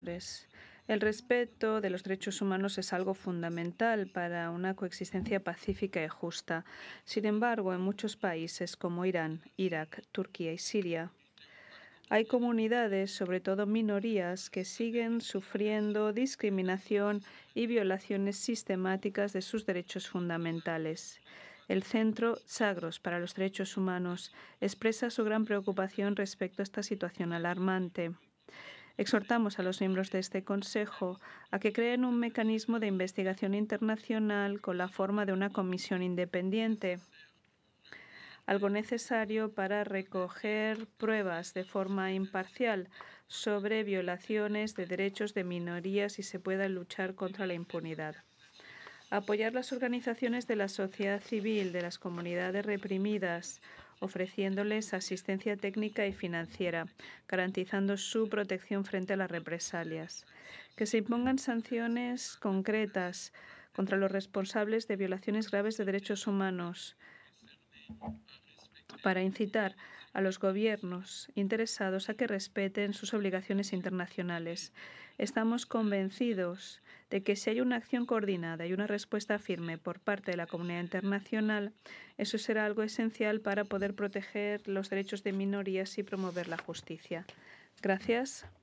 El respeto de los derechos humanos es algo fundamental para una coexistencia pacífica y justa. Sin embargo, en muchos países como Irán, Irak, Turquía y Siria, hay comunidades, sobre todo minorías, que siguen sufriendo discriminación y violaciones sistemáticas de sus derechos fundamentales. El Centro Zagros para los Derechos Humanos expresa su gran preocupación respecto a esta situación alarmante. Exhortamos a los miembros de este Consejo a que creen un mecanismo de investigación internacional con la forma de una comisión independiente, algo necesario para recoger pruebas de forma imparcial sobre violaciones de derechos de minorías y se pueda luchar contra la impunidad. Apoyar las organizaciones de la sociedad civil de las comunidades reprimidas, ofreciéndoles asistencia técnica y financiera, garantizando su protección frente a las represalias. Que se impongan sanciones concretas contra los responsables de violaciones graves de derechos humanos para incitar a los gobiernos interesados a que respeten sus obligaciones internacionales. Estamos convencidos de que si hay una acción coordinada y una respuesta firme por parte de la comunidad internacional, eso será algo esencial para poder proteger los derechos de minorías y promover la justicia. Gracias.